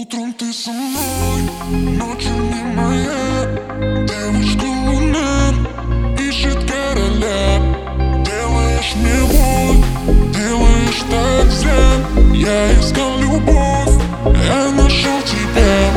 Утром ты со мной, ночью не моя. Девушка луна ищет короля. Делаешь мне боль, делаешь так зря. Я искал любовь, я нашел тебя.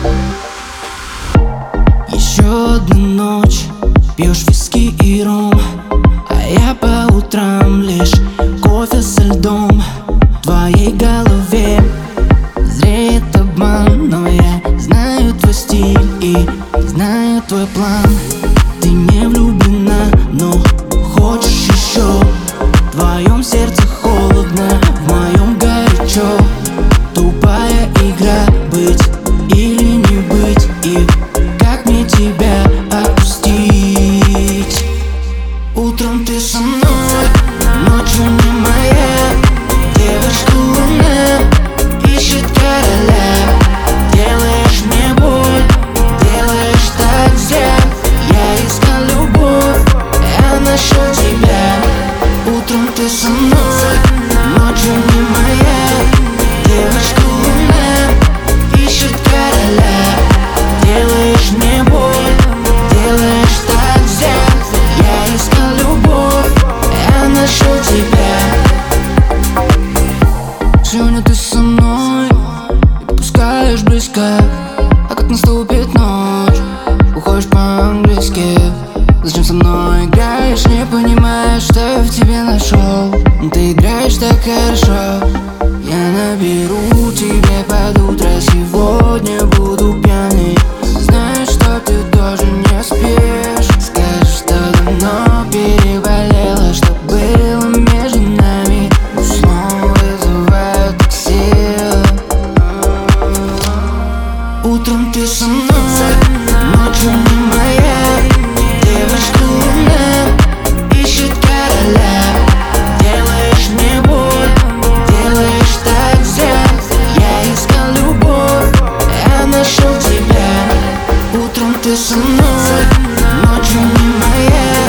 Еще одна ночь, пьешь виски и ром, а я по утрам лишь кофе со льдом. В твоей голове зреет обман, но я знаю твой стиль и знаю твой план. Ты не влюблена, но хочешь еще. В твоем сердце холодно, в моем горячо. Тупая игра, быть или не быть, и как мне тебя отпустить? Утром ты со мной, ночью не моя. Девушка луна ищет короля. Делаешь мне боль, делаешь так зря. Я искал любовь, я нашел тебя. Утром ты со мной, ночью не моя. Девушка луна ищет короля. Делаешь мне боль, делаешь так зря. Я искал любовь, я нашел тебя. Сегодня ты со мной и подпускаешь близко, а как наступит ночь, уходишь по-английски. Зачем со мной играешь, не понимаешь, что я в тебе нашел. Ты играешь так хорошо. Я наберу тебе под утро, сегодня буду пьяный. Знаешь, что ты тоже не спишь. Скажешь, что давно переболела, что было между нами. Снова вызываю такси. Утром ты со мной, ночью не моя. Девушка луна ищет короля. Делаешь мне боль, делаешь так зря. Я искал любовь, я нашел тебя. Утром ты со мной, ночью не моя.